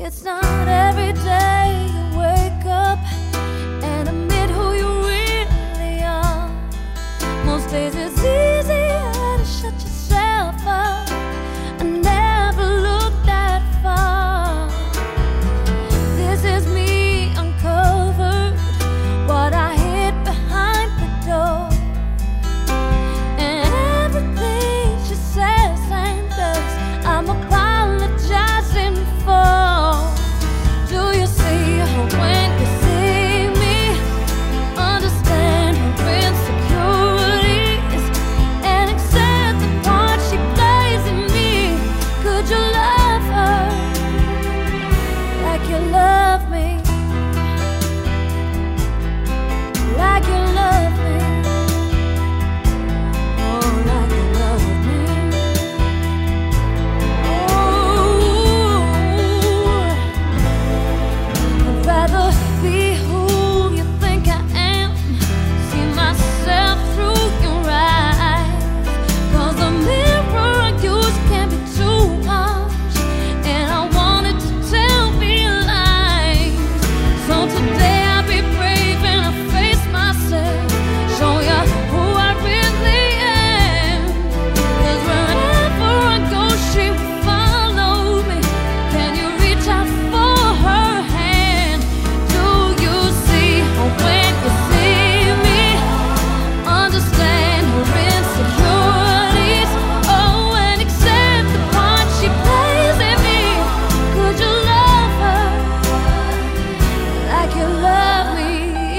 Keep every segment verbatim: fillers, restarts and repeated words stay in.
It's not every day you wake up and admit who you really are. Most days it's easier to shut yourself up. I never looked that far. This is me uncovered, what I hid behind the door, and everything she says and does, I'm apologizing for. Do you see her when you see me? Understand her insecurities and accept the part she plays in me. Could you love her like you love me? Like you love me. Oh, like you love me. Oh, I'd rather be who you think I am, see myself through your eyes. 'Cause the mirror I use can be too much, and I want it to tell me lies. So today I'll be brave and I'll face myself, show you who I really am. 'Cause wherever I go, she will follow me. Can you reach out for her hand? Do you see her when you see me? Understand her insecurities, oh, and accept the part she plays in me. Could you love her like you love me?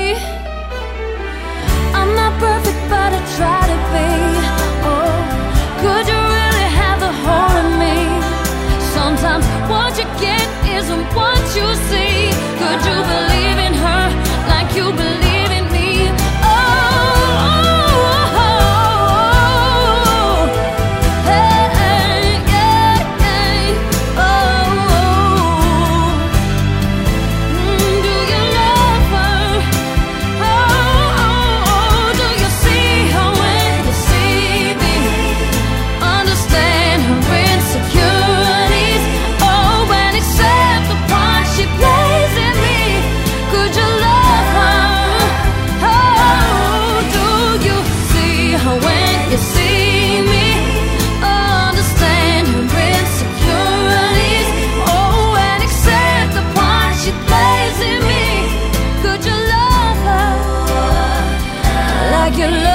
I'm not perfect, but I try to be. Oh, could you really have the whole of me? Sometimes what you get isn't what you see. Could you believe in her like you believe in me? Oh, oh, oh, oh. Hey, yeah, yeah. Oh, oh. Mm, do you love her? Oh, oh, oh. Do you see her when you see me? Understand her insecurities, oh, and accept the part she plays in me. Could you love her? Oh, do you see her when you see me? Understand her insecurities, oh, and accept the part she plays in me. Could you love her like you love